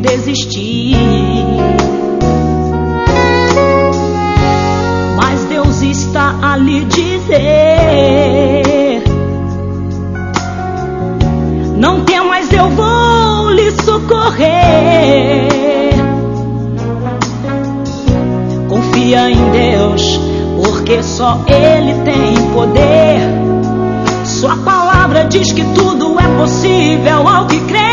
desistir. Mas Deus está a lhe dizer: não temas, eu vou lhe socorrer. Confia em Deus, porque só Ele tem poder. Sua palavra diz que tudo é possível ao que crê.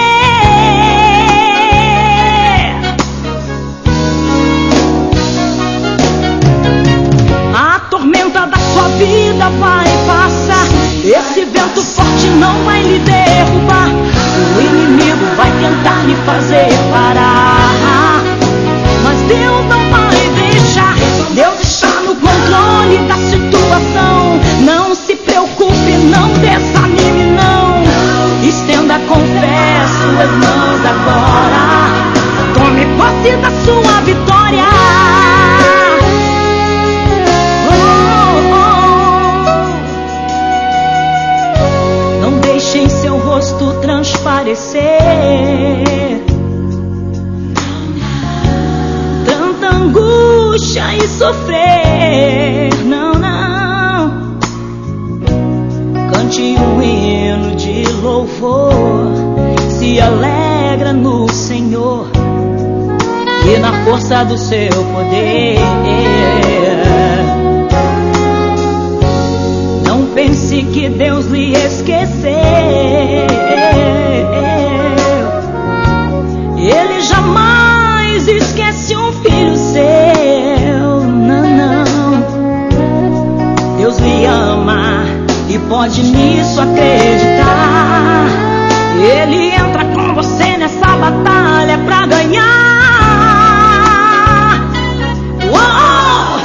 A tormenta da sua vida vai passar. Esse vento forte não vai lhe derrubar. O inimigo vai tentar lhe fazer parar, mas Deus não vai deixar. Deus está no controle da situação. Não se preocupe, não desanime, não. Estenda com fé suas mãos agora. Tome posse da sua vitória. Não deixe em seu rosto transparecer tanta angústia e sofrer. Não, não. Cante um hino de louvor. Se alegra no Senhor e na força do seu poder. Não pense que Deus lhe esqueceu. Ele jamais esquece um filho seu. Não, não. Deus lhe ama e pode nisso acreditar. Ele entra com você nessa batalha pra ganhar. Uou!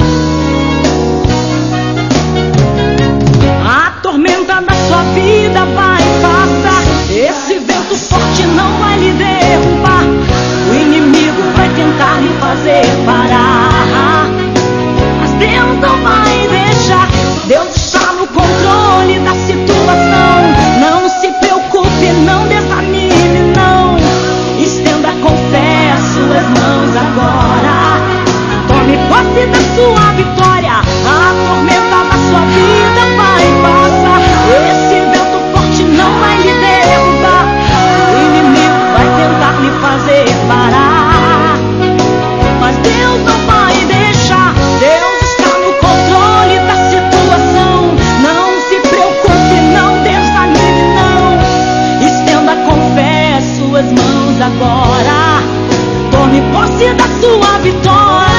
A tormenta da sua vida vai passar. Esse vento forte não vai lhe derrubar. O inimigo vai tentar lhe fazer parar, mas Deus não vai deixar. Deus está no controle da situação. Não se preocupe, não desanime, não. Estenda com fé as suas mãos agora. Tome posse da sua vitória. A tormenta da sua vida vai passar. Esse vento forte não vai lhe derrubar. O inimigo vai tentar lhe fazer parar, mas Deus não vai deixar. Deus está no controle da situação. Não se preocupe, não desanime, não. Estenda com fé suas mãos agora. Tome posse da sua vitória.